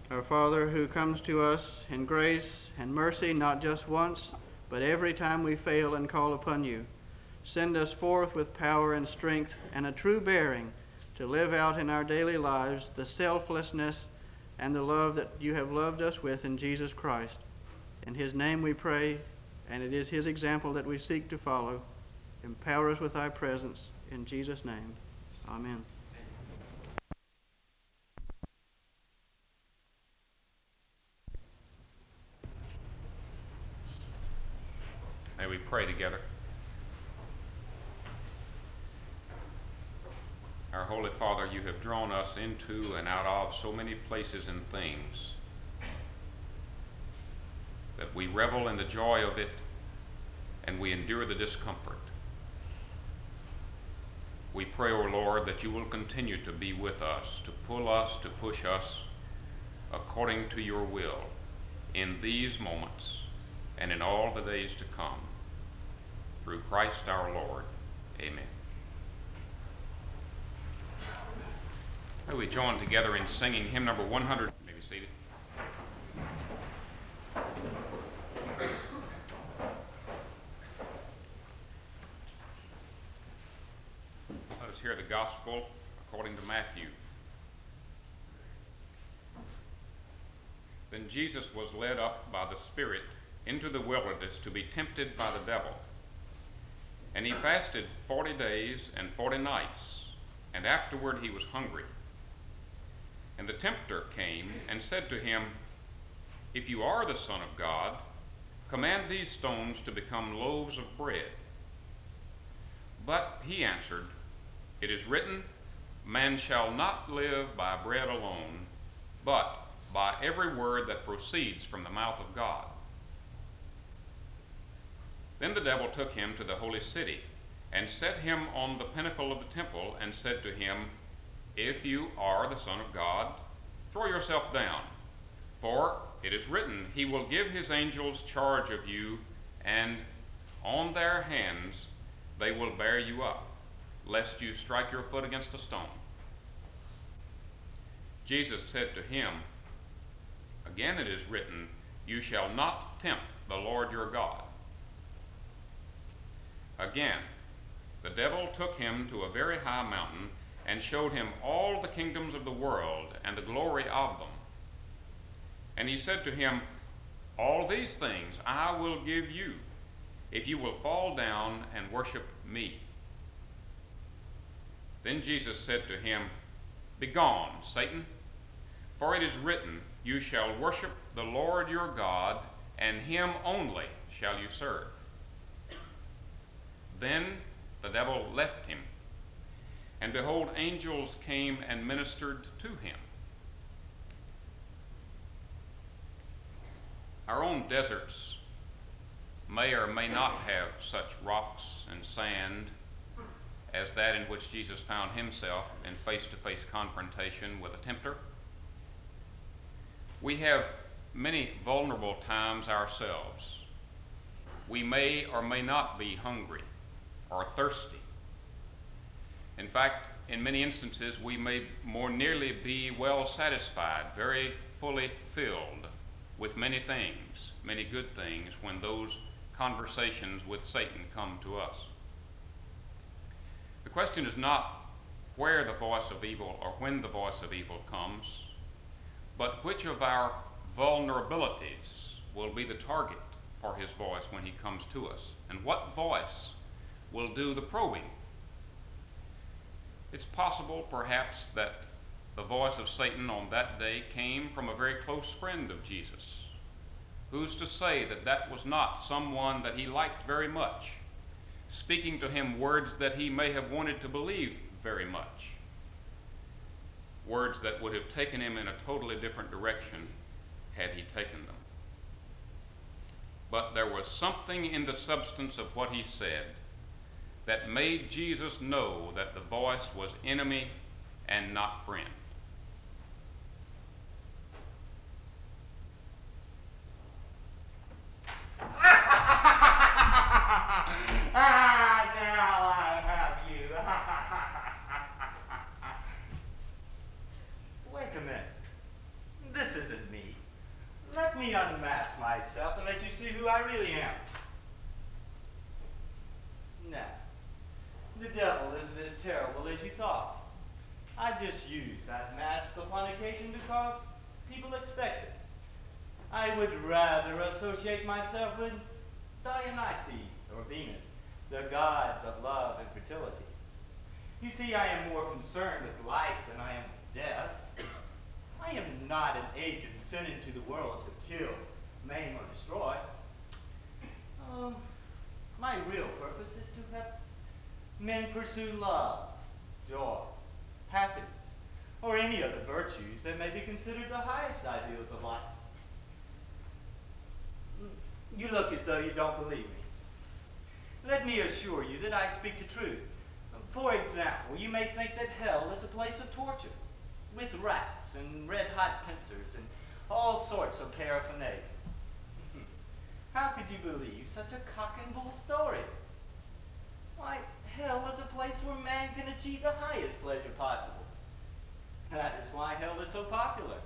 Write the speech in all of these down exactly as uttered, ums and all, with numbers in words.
Our Father, who comes to us in grace and mercy not just once, but every time we fail and call upon you, send us forth with power and strength and a true bearing to live out in our daily lives the selflessness and the love that you have loved us with in Jesus Christ. In his name we pray, and it is his example that we seek to follow. Empower us with thy presence. In Jesus' name, amen. May we pray together. Our Holy Father, you have drawn us into and out of so many places and things that we revel in the joy of it and we endure the discomfort. We pray, O Lord, that you will continue to be with us, to pull us, to push us according to your will in these moments and in all the days to come. Through Christ our Lord. Amen. May we join together in singing hymn number one hundred. You may be seated. Let us hear the gospel according to Matthew. Then Jesus was led up by the Spirit into the wilderness to be tempted by the devil. And he fasted forty days and forty nights, and afterward he was hungry. And the tempter came and said to him, If you are the Son of God, command these stones to become loaves of bread. But he answered, It is written, Man shall not live by bread alone, but by every word that proceeds from the mouth of God. Then the devil took him to the holy city, and set him on the pinnacle of the temple, and said to him, If you are the Son of God, throw yourself down, for it is written, He will give his angels charge of you, and on their hands they will bear you up, lest you strike your foot against a stone. Jesus said to him, Again it is written, You shall not tempt the Lord your God. Again, the devil took him to a very high mountain and showed him all the kingdoms of the world and the glory of them. And he said to him, All these things I will give you, if you will fall down and worship me. Then Jesus said to him, Begone, Satan, for it is written, You shall worship the Lord your God, and him only shall you serve. Then the devil left him, and behold, angels came and ministered to him. Our own deserts may or may not have such rocks and sand as that in which Jesus found himself in face-to-face confrontation with a tempter. We have many vulnerable times ourselves. We may or may not be hungry or thirsty. In fact, in many instances, we may more nearly be well satisfied, very fully filled with many things, many good things, when those conversations with Satan come to us. The question is not where the voice of evil or when the voice of evil comes, but which of our vulnerabilities will be the target for his voice when he comes to us, and what voice will do the probing. It's possible, perhaps, that the voice of Satan on that day came from a very close friend of Jesus. Who's to say that that was not someone that he liked very much, speaking to him words that he may have wanted to believe very much, words that would have taken him in a totally different direction had he taken them. But there was something in the substance of what he said that made Jesus know that the voice was enemy and not friend. Ah, now I have you. Wait a minute. This isn't Let me unmask myself and let you see who I really am. Now, the devil isn't as terrible as you thought. I just use that mask upon occasion because people expect it. I would rather associate myself with Dionysus or Venus, the gods of love and fertility. You see, I am more concerned with life than I am with death. I am not an agent sent into the world to kill, maim, or destroy. Um, my real purpose is to have men pursue love, joy, happiness, or any of the virtues that may be considered the highest ideals of life. You look as though you don't believe me. Let me assure you that I speak the truth. For example, you may think that hell is a place of torture, with rats and red-hot pincers and all sorts of paraphernalia. How could you believe such a cock-and-bull story? Why, hell is a place where man can achieve the highest pleasure possible. That is why hell is so popular.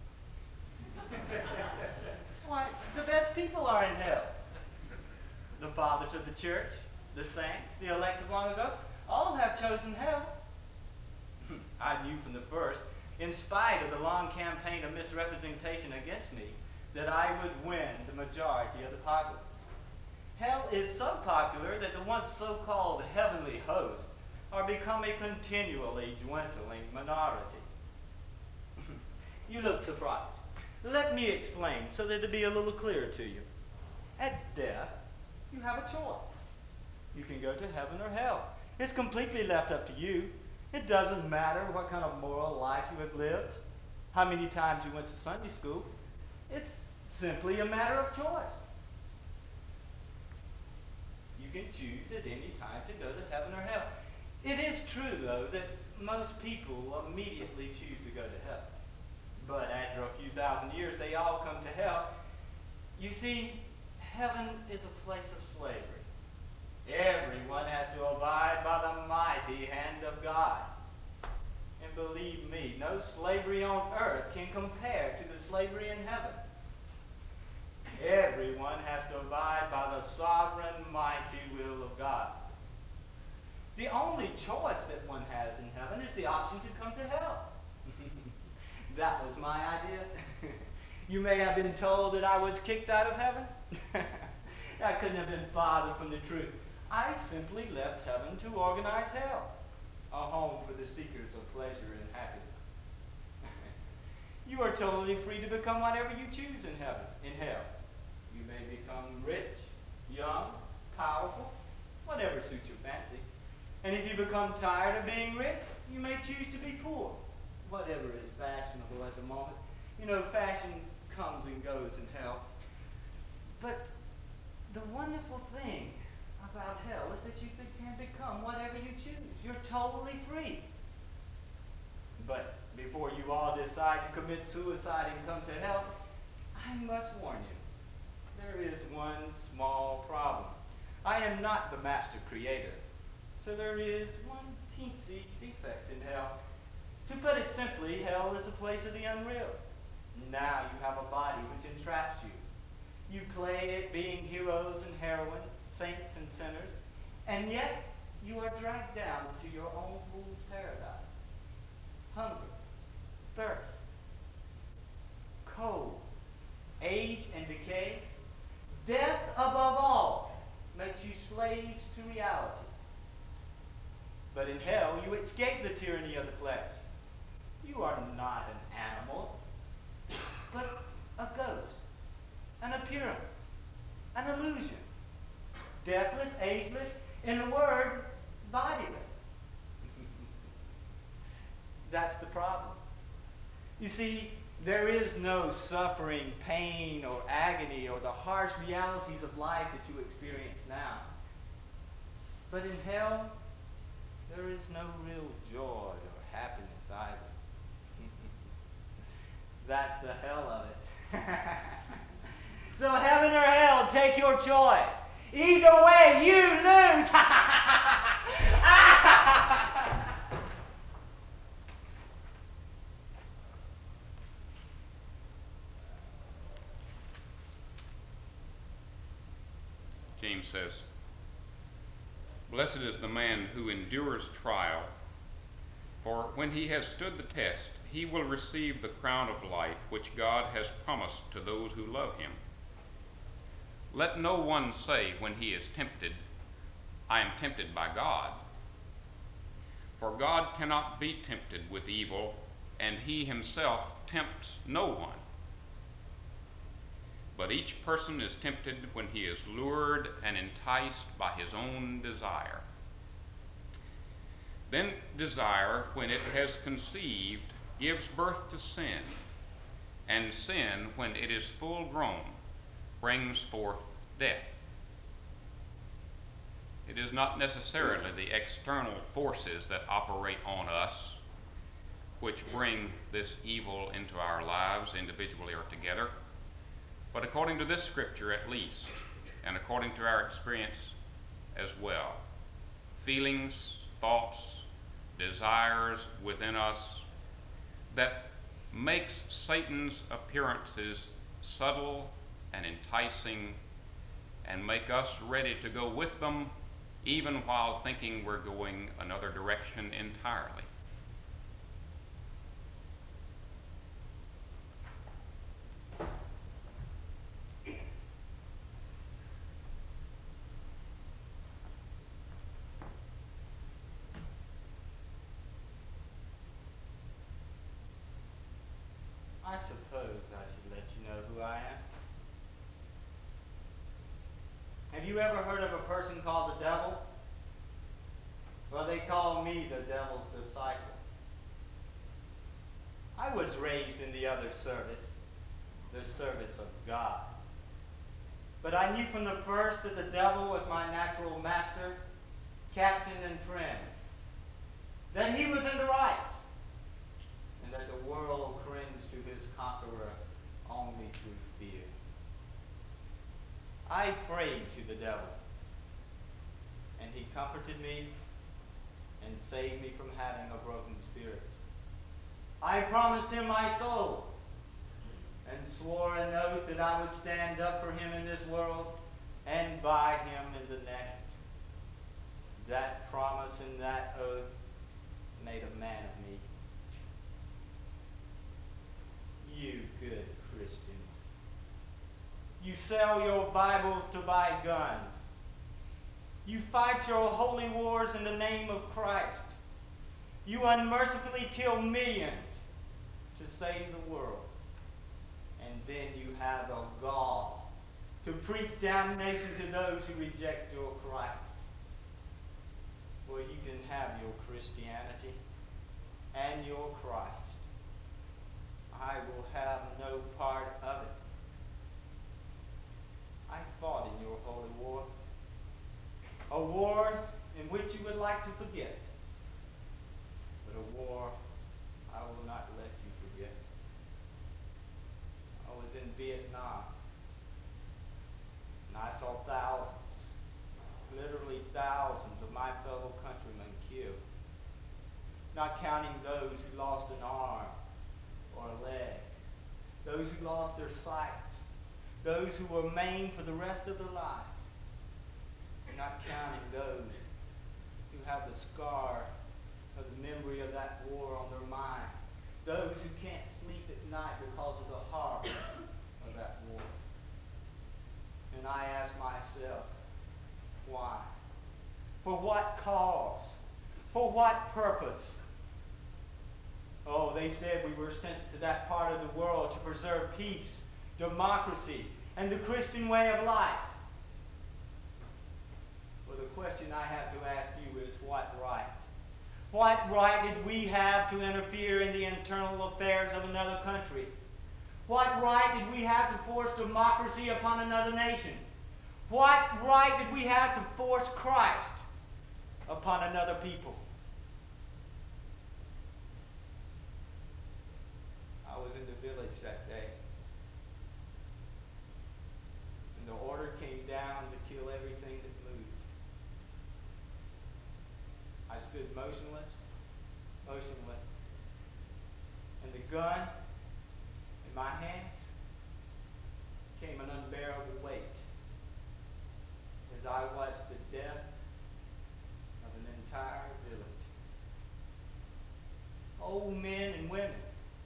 Why, the best people are in hell. The fathers of the church, the saints, the elect of long ago, all have chosen hell. I knew from the first, in spite of the long campaign of misrepresentation against me, that I would win the majority of the populace. Hell is so popular that the once so-called heavenly hosts are becoming a continually dwindling minority. You look surprised. Let me explain so that it'll be a little clearer to you. At death, you have a choice. You can go to heaven or hell. It's completely left up to you. It doesn't matter what kind of moral life you have lived, how many times you went to Sunday school. It's simply a matter of choice. You can choose at any time to go to heaven or hell. It is true, though, that most people immediately choose to go to heaven. But after a few thousand years, they all come to hell. You see, heaven is a place of slavery. Everyone has to abide by the mighty hand of God. And believe me, no slavery on earth can compare to the slavery in heaven. Everyone has to abide by the sovereign, mighty will of God. The only choice that one has in heaven is the option to come to hell. That was my idea. You may have been told that I was kicked out of heaven. That couldn't have been farther from the truth. I simply left heaven to organize hell, a home for the seekers of pleasure and happiness. You are totally free to become whatever you choose in heaven, in hell. You may become rich, young, powerful, whatever suits your fancy. And if you become tired of being rich, you may choose to be poor, whatever is fashionable at the moment. You know, fashion comes and goes in hell. But the wonderful thing about hell is that you can become whatever you choose. You're totally free. But before you all decide to commit suicide and come to hell, I must warn you, there is one small problem. I am not the master creator, so there is one teensy defect in hell. To put it simply, hell is a place of the unreal. Now you have a body which entraps you. You play at being heroes and heroines, saints and sinners, and yet you are dragged down into your own fool's paradise. Hunger, thirst, cold, age and decay, death above all makes you slaves to reality. But in hell you escape the tyranny of the flesh. You are not an animal, but a ghost, an appearance, an illusion. Deathless, ageless, in a word, bodiless. That's the problem. You see, there is no suffering, pain, or agony, or the harsh realities of life that you experience now. But in hell, there is no real joy or happiness either. That's the hell of it. So heaven or hell, take your choice. Either way, you lose. James says, "Blessed is the man who endures trial, for when he has stood the test, he will receive the crown of life which God has promised to those who love him. Let no one say when he is tempted, 'I am tempted by God.' For God cannot be tempted with evil, and he himself tempts no one. But each person is tempted when he is lured and enticed by his own desire. Then desire, when it has conceived, gives birth to sin, and sin, when it is full grown, brings forth death." It is not necessarily the external forces that operate on us which bring this evil into our lives, individually or together, but according to this scripture at least, and according to our experience as well, feelings, thoughts, desires within us that makes Satan's appearances subtle and enticing and make us ready to go with them even while thinking we're going another direction entirely. I suppose I should let you know who I am. Have you ever heard of a person called the devil? Well, they call me the devil's disciple. I was raised in the other service, the service of God. But I knew from the first that the devil was my natural master, captain, and friend. That he was in the right, and that the world cringed to his conqueror only through fear. I prayed to the devil, and he comforted me and saved me from having a broken spirit. I promised him my soul and swore an oath that I would stand up for him in this world and by him in the next. That promise and that oath made a man of me. You good Christians. You sell your Bibles to buy guns. You fight your holy wars in the name of Christ. You unmercifully kill millions to save the world. And then you have the gall to preach damnation to those who reject your Christ. Well, you can have your Christianity and your Christ. I will have no part of it. I fought in your holy war, a war in which you would like to forget, but a war I will not let you forget. I was in Vietnam, and I saw thousands, literally thousands of my fellow countrymen killed, not counting those who lost an arm or a leg, those who lost their sight, those who were maimed for the rest of their lives, not counting those who have the scar of the memory of that war on their mind, those who can't sleep at night because of the horror of that war. And I ask myself, why? For what cause? For what purpose? Oh, they said we were sent to that part of the world to preserve peace, democracy, and the Christian way of life. Well, the question I have to ask you is, what right? What right did we have to interfere in the internal affairs of another country? What right did we have to force democracy upon another nation? What right did we have to force Christ upon another people? I was in the village that day, and the order came down to kill everything that moved. I stood motionless, motionless, and the gun in my hands became an unbearable weight, as as I watched the death of an entire village. Old men and women,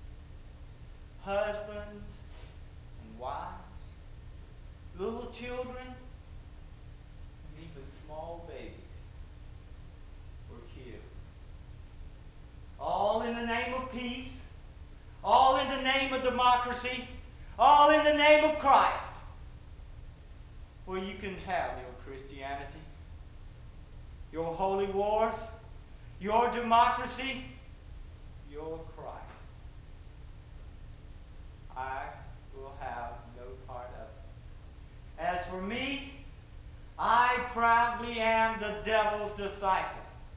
husbands and wives, little children, and even small babies were killed. All in the name of peace, all in the name of democracy, all in the name of Christ. Well, you can have your Christianity, your holy wars, your democracy, your Christ. I will have no part of it. As for me, I proudly am the devil's disciple.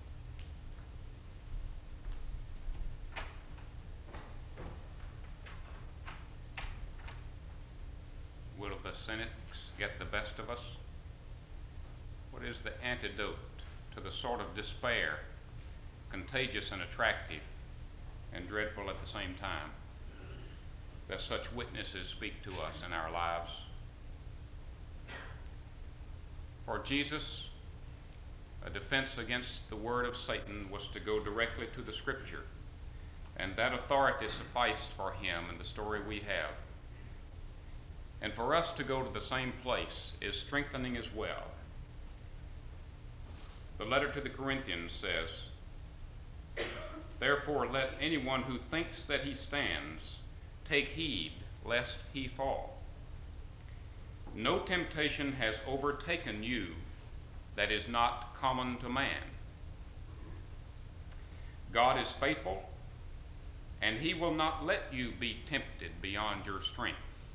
Will the cynics get the best of us? What is the antidote to the sort of despair, contagious and attractive, and dreadful at the same time, that such witnesses speak to us in our lives? For Jesus, a defense against the word of Satan was to go directly to the Scripture, and that authority sufficed for him in the story we have. And for us to go to the same place is strengthening as well. The letter to the Corinthians says, "Therefore let anyone who thinks that he stands take heed lest he fall. No temptation has overtaken you that is not common to man. God is faithful, and he will not let you be tempted beyond your strength.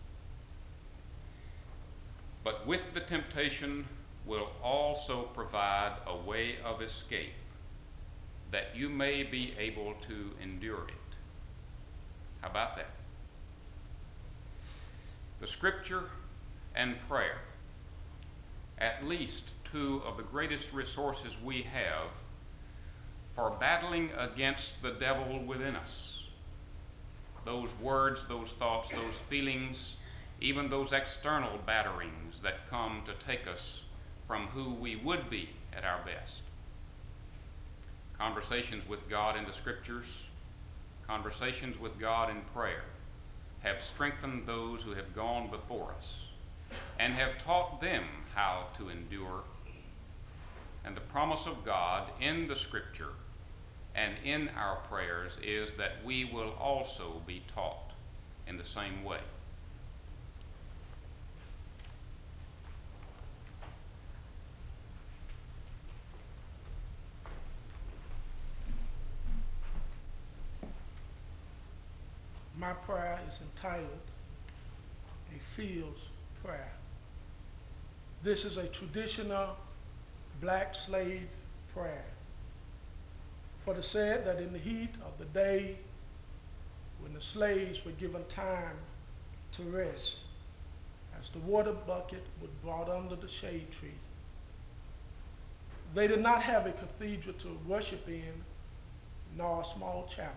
But with the temptation will also provide a way of escape, that you may be able to endure it." How about that? The Scripture and prayer, at least two of the greatest resources we have for battling against the devil within us. Those words, those thoughts, those feelings, even those external batterings that come to take us from who we would be at our best. Conversations with God in the Scriptures, conversations with God in prayer, have strengthened those who have gone before us and have taught them how to endure. And the promise of God in the Scripture and in our prayers is that we will also be taught in the same way. My prayer is entitled A Field's Prayer. This is a traditional black slave prayer. For it is said that in the heat of the day, when the slaves were given time to rest, as the water bucket was brought under the shade tree, they did not have a cathedral to worship in, nor a small chapel.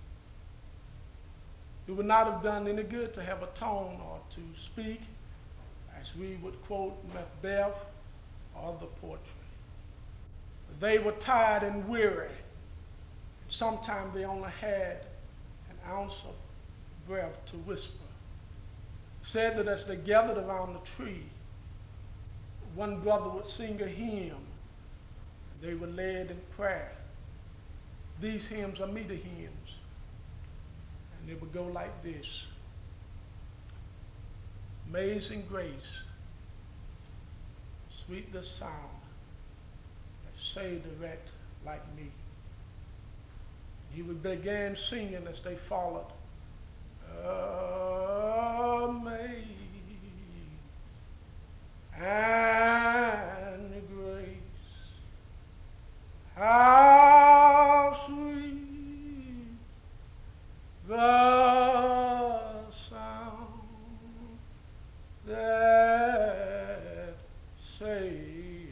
It would not have done any good to have a tone or to speak, as we would quote Macbeth or the poetry. They were tired and weary. Sometimes they only had an ounce of breath to whisper. Said that as they gathered around the tree, one brother would sing a hymn. They were led in prayer. These hymns are meter hymns. And it would go like this. Amazing grace, sweet the sound that saved a wretch like me. He would begin singing as they followed. Amazing and grace, how sweet the sound that saved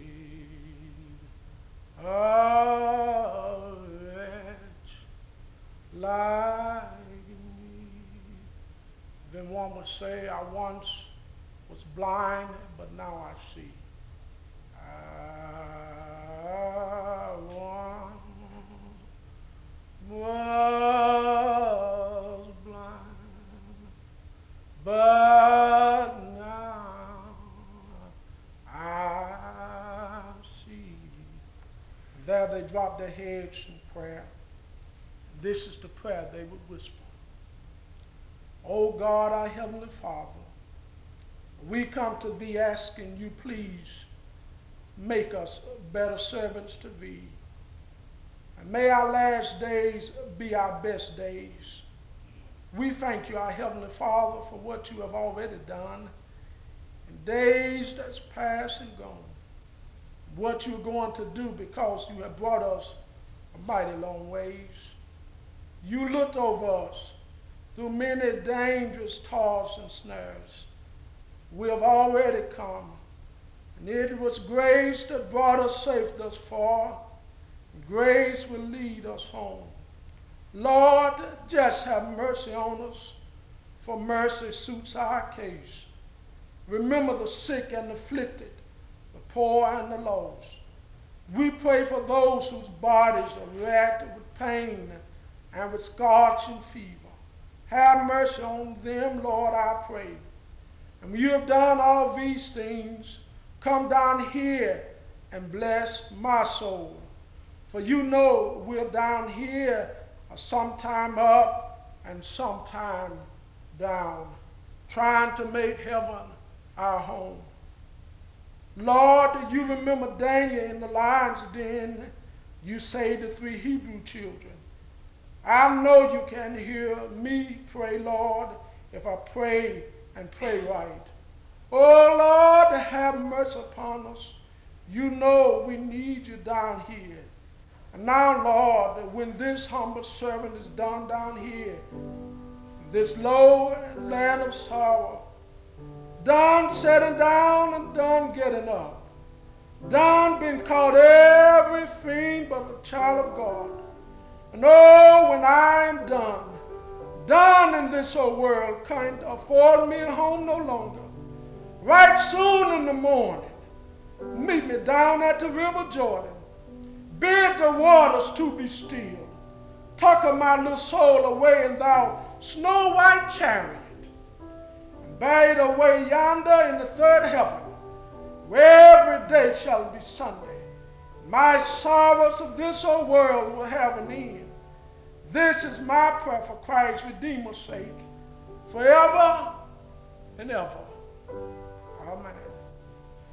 a wretch like me. Then one would say, I once was blind, but now I see. I once was blind, but now I see. There they dropped their heads in prayer. This is the prayer they would whisper. Oh God, our Heavenly Father, we come to thee asking you, please make us better servants to thee. And may our last days be our best days. We thank you, our Heavenly Father, for what you have already done in days that's past and gone. What you're going to do, because you have brought us a mighty long ways. You looked over us through many dangerous toils and snares. We have already come, and it was grace that brought us safe thus far. Grace will lead us home. Lord, just have mercy on us, for mercy suits our case. Remember the sick and afflicted, the poor and the lost. We pray for those whose bodies are racked with pain and with scorching fever. Have mercy on them, Lord, I pray. And when you have done all these things, come down here and bless my soul. For you know we're down here sometime up and sometime down, trying to make heaven our home. Lord, you remember Daniel in the lion's den. You saved the three Hebrew children. I know you can hear me pray, Lord, if I pray and pray right. Oh, Lord, have mercy upon us. You know we need you down here. And now, Lord, when this humble servant is done down here, this low land of sorrow, done sitting down and done getting up, done being called everything but a child of God. And oh, when I am done, done in this old world, can't afford me a home no longer. Right soon in the morning, meet me down at the river Jordan. Bid the waters to be still. Tuck my little soul away in thou snow white chariot, and bear it away yonder in the third heaven, where every day shall be Sunday. My sorrows of this old world will have an end. This is my prayer for Christ's Redeemer's sake, forever and ever.